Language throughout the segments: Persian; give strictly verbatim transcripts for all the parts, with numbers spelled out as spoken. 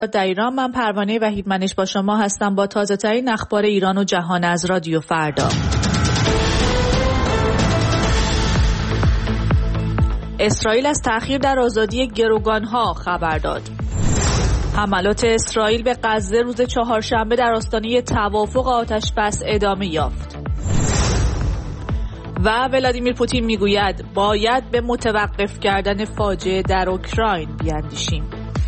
در ایران، من پروانه وحیدمنش با شما هستم با تازه ترین اخبار ایران و جهان از رادیو فردا. اسرائیل از تأخیر در آزادی گروگانها خبر داد. حملات اسرائیل به غزه روز چهارشنبه در آستانه توافق آتش‌بس ادامه یافت. و ولادیمیر پوتین میگوید باید به متوقف کردن فاجعه در اوکراین بیاندیشیم.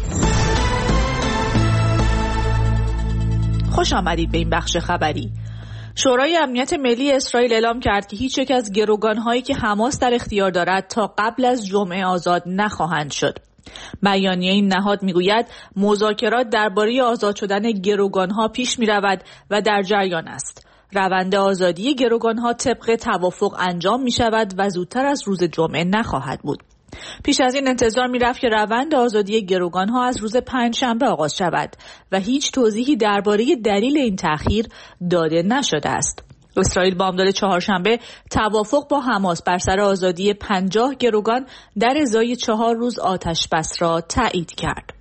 خوش آمدید به این بخش خبری. شورای امنیت ملی اسرائیل اعلام کرد که هیچ یک از گروگان‌هایی که حماس در اختیار دارد تا قبل از جمعه آزاد نخواهند شد. بیانیه این نهاد میگوید مذاکرات درباره آزاد شدن گروگان‌ها پیش می‌رود و در جریان است. روند آزادی گروگان‌ها طبق توافق انجام می‌شود و زودتر از روز جمعه نخواهد بود. پیش از این انتظار می‌رفت که روند آزادی گروگان‌ها از روز پنجشنبه آغاز شود و هیچ توضیحی درباره دلیل این تأخیر داده نشده است. اسرائیل بامداد چهارشنبه توافق با حماس بر سر آزادی پنجاه گروگان در ازای چهار روز آتش‌بس را تایید کرد.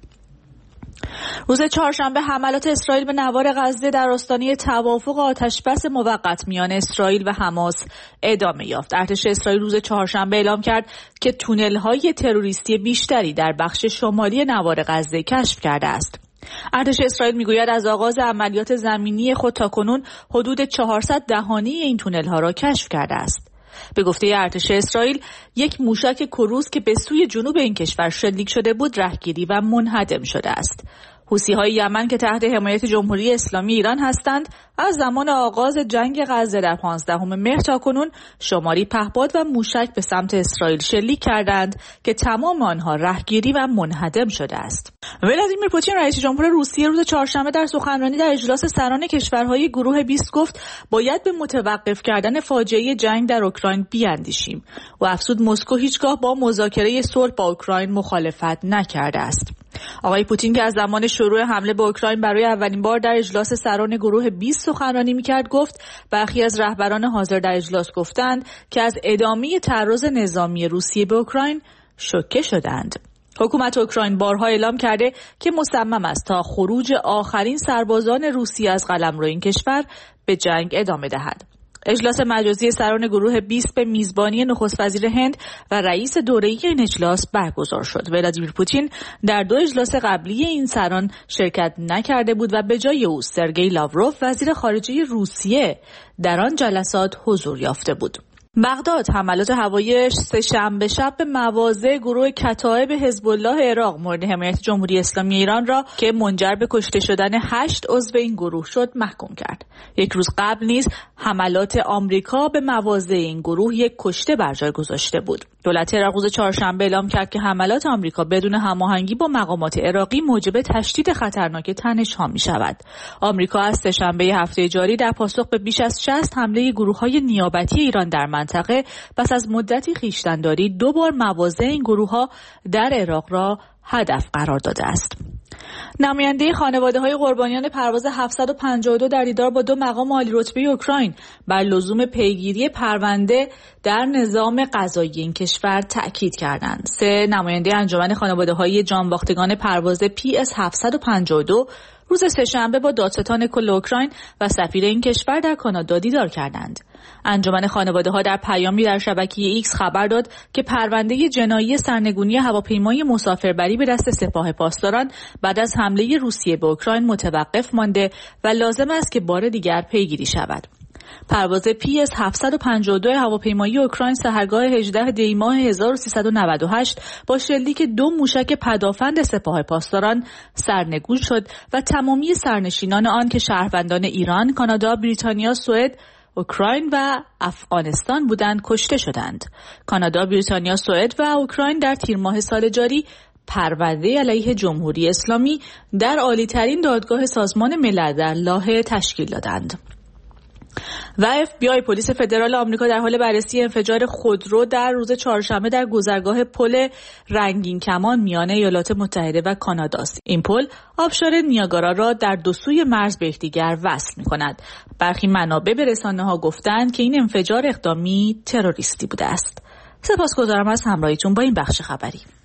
روز چهارشنبه حملات اسرائیل به نوار غزه در آستانه توافق آتش‌بس موقت میان اسرائیل و حماس ادامه یافت. ارتش اسرائیل روز چهارشنبه اعلام کرد که تونل‌های تروریستی بیشتری در بخش شمالی نوار غزه کشف کرده است. ارتش اسرائیل میگوید از آغاز عملیات زمینی خود تاکنون حدود چهارصد دهانه این تونل‌ها را کشف کرده است. به گفته ارتش اسرائیل، یک موشک کروز که به سوی جنوب این کشور شلیک شده بود رهگیری و منهدم شده است. حوثی‌های یمن که تحت حمایت جمهوری اسلامی ایران هستند، از زمان آغاز جنگ غزه در پانزدهم مهر تاکنون شماری پهپاد و موشک به سمت اسرائیل شلیک کردند که تمام آنها رهگیری و منهدم شده است. ولادیمیر پوتین رئیس جمهور روسیه روز چهارشنبه در سخنرانی در اجلاس سران کشورهای گروه بیست گفت باید به متوقف کردن فاجعه جنگ در اوکراین بیاندیشیم و افزود مسکو هیچگاه با مذاکره صلح با اوکراین مخالفت نکرده است. آقای پوتین که از زمان شروع حمله به اوکراین برای اولین بار در اجلاس سران گروه بیست سخنرانی می‌کرد گفت برخی از رهبران حاضر در اجلاس گفتند که از ادامه تعرض نظامی روسیه به اوکراین شوکه شدند. حکومت اوکراین بارها اعلام کرده که مصمم است تا خروج آخرین سربازان روسیه از قلمرو این کشور به جنگ ادامه دهد. اجلاس مجازی سران گروه بیست به میزبانی نخست وزیر هند و رئیس دوره‌ای این اجلاس برگزار شد. ولادیمیر پوتین در دو اجلاس قبلی این سران شرکت نکرده بود و به جای او سرگئی لاوروف وزیر خارجه روسیه در آن جلسات حضور یافته بود. بغداد حملات هوایی سه‌شنبه شب به مواضع گروه کتایب حزب الله عراق مورد حمایت جمهوری اسلامی ایران را که منجر به کشته شدن هشت عضو این گروه شد محکوم کرد. یک روز قبل نیز حملات آمریکا به مواضع این گروه یک کشته بر جای گذاشته بود. دولت عراق روز چهارشنبه اعلام کرد که حملات آمریکا بدون هماهنگی با مقامات عراقی موجب تشدید خطرناک تنش‌ها می‌شود. آمریکا از سه‌شنبه هفته جاری در پاسخ به بیش از شصت حمله گروه‌های نیابتی ایران در منطقه پس از مدتی خویشتن‌داری دو بار مواضع این گروه‌ها در عراق را هدف قرار داده است. نماینده خانواده‌های قربانیان پرواز هفتصد و پنجاه و دو در دیدار با دو مقام عالی رتبه اوکراین بر لزوم پیگیری پرونده در نظام قضایی این کشور تأکید کردند. سه نماینده انجمن خانواده‌های جانباختگان پرواز پی اس هفتصد و پنجاه و دو روز سه‌شنبه با دادستان کل اوکراین و سفیر این کشور در کانادا دیدار کردند. انجمن خانواده‌ها در پیامی در شبکه ایکس خبر داد که پرونده جنایی سرنگونی هواپیمای مسافربری به دست سپاه پاسداران بعد از حمله روسیه به اوکراین متوقف مانده و لازم است که بار دیگر پیگیری شود. پرواز پی اس هفتصد و پنجاه و دو هواپیمایی اوکراین سحرگاه هجدهم دی ماه هزار و سیصد و نود و هشت با شلیک دو موشک پدافند سپاه پاسداران سرنگون شد و تمامی سرنشینان آن که شهروندان ایران، کانادا، بریتانیا، سوئد، اوکراین و افغانستان بودند کشته شدند. کانادا، بریتانیا، سوئد و اوکراین در تیر ماه سال جاری پرونده علیه جمهوری اسلامی در عالی‌ترین دادگاه سازمان ملل در لاهه تشکیل دادند. و اف بی آی پلیس فدرال آمریکا در حال بررسی انفجار خودرو در روز چهارشنبه در گذرگاه پل رنگین کمان میان ایالات متحده و کانادا است. این پل آبشار نیاگارا را در دو سوی مرز به یکدیگر وصل می‌کند. برخی منابع به رسانه‌ها گفتند که این انفجار اقدامی تروریستی بوده است. سپاسگزارم از همراهیتون با این بخش خبری.